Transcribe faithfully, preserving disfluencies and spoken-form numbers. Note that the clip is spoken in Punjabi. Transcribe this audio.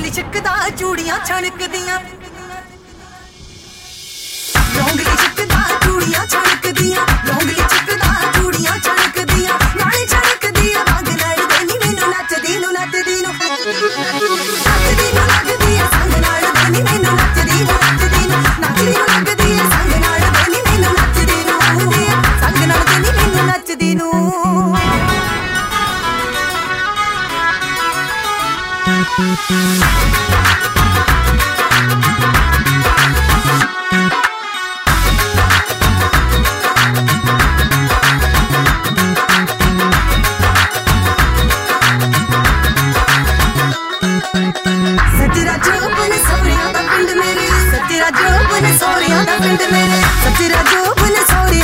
ਲਿਸ਼ਕਦਾ ਚੂੜੀਆਂ ਛਣਕਦੀਆਂ ਲੌਂਗ ਲਿਸ਼ਕਦਾ ਚੂੜੀਆਂ ਛਣਕਦੀਆਂ ਲੌਂਗ ਲਿਸ਼ਕਦਾ ਚੂੜੀਆਂ ਛਣਕਦੀਆਂ ਨਾਲੇ ਛਣਕਦੀ ਵਾਂਗ ਲੜਦੇ ਨੀ ਮੈਨੂੰ ਨੱਚਦੀ ਨੂੰ ਨੱਚਦੀ ਨੂੰ ਨੱਚਦੀ ਨੂੰ ਲੱਗਦੀ ਆ ਸੰਗ ਨਾਲ ਦੇ ਨੀ ਮੈਨੂੰ ਨੱਚਦੀ ਨੂੰ ਨੱਚਦੀ ਨੂੰ ਨੱਚਦੀ ਨੂੰ ਲੱਗਦੀ ਆ ਸੰਗ ਨਾਲ ਦੇ ਨੀ ਮੈਨੂੰ ਨੱਚਦੀ ਨੂੰ ਸੰਗ ਨਾਲ ਦੇ ਨੀ ਮੈਨੂੰ ਨੱਚਦੀ ਨੂੰ ਸੱਜਰਾ ਜੋਬਨ ਸੋਹਰਿਆਂ ਦਾ ਪਿੰਡ ਮੇਰੇ ਸੱਜਰਾ ਜੋਬਨ ਸੋਹਰਿਆਂ ਦਾ ਪਿੰਡ ਮੇਰੇ ਸੱਜਰਾ ਜੋਬਨ ਸੋਹਰਿਆਂ